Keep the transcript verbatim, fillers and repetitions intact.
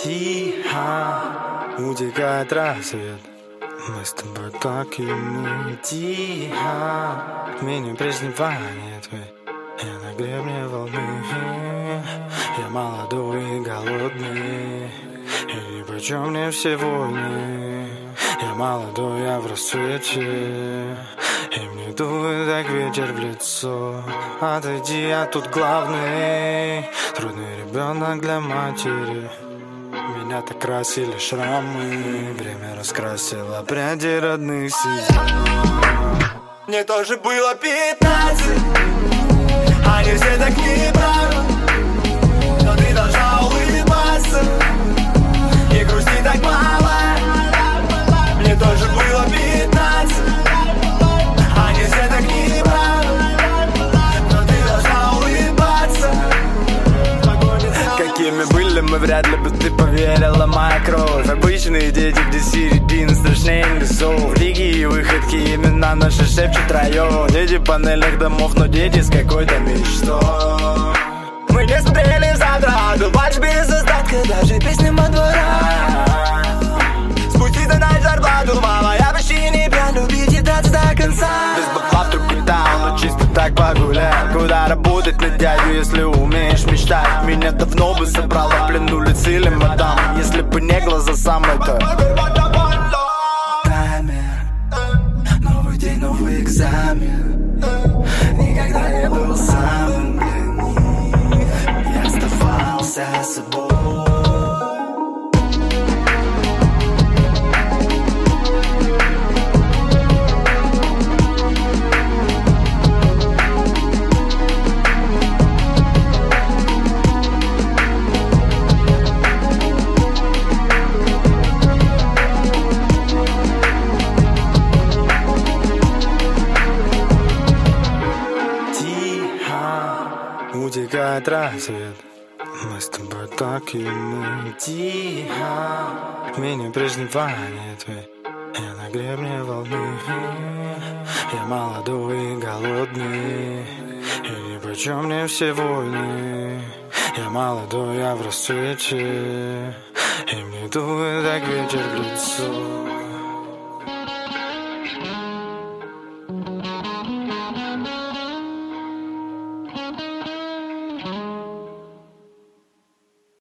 Тихо утекает рассвет, мы с тобой так юны. Тихо меня признавание твой, я на гребне волны. Я молодой и голодный, и нипочем мне все войны. Я молодой, я в рассвете, и мне дует так ветер в лицо. Отойди, я тут главный, трудный ребенок для матери. Меня так красили шрамы, время раскрасило пряди родных седин. Мне тоже было пятнадцать, они все так неправы, но ты должна улыбаться и грусти так мало. Мне тоже было пятнадцать, они все так неправы, но ты должна улыбаться. Какими были мы, вряд ли бы ты поверила, моя кровь. Обычные дети, где середина страшнее лесов. Лиги и выходки, имена наши шепчут район. Дети панельных домов, но дети с какой-то мечтой. Мы не смотрели завтра, был матч без остатка, даже песням от двора. Спуститься на зарплату, мама, я почти не пьян, любить и драться до конца. Без бабла в другой таун, но чисто так погулять. Куда работать на дядю, если умеешь мечтать? Меня давно бы собрала в плену лицили мадам, если бы не глаза сам это. Таймер, новый день, новый экзамен. Никогда не был самым для них, я оставался собой. Утекает рассвет, мы с тобой так юны. Тихо меня признавание твой, я на гребне волны. Я молодой и голодный, и нипочем мне все войны. Я молодой, я в расцвете, и мне дует так ветер в лицо.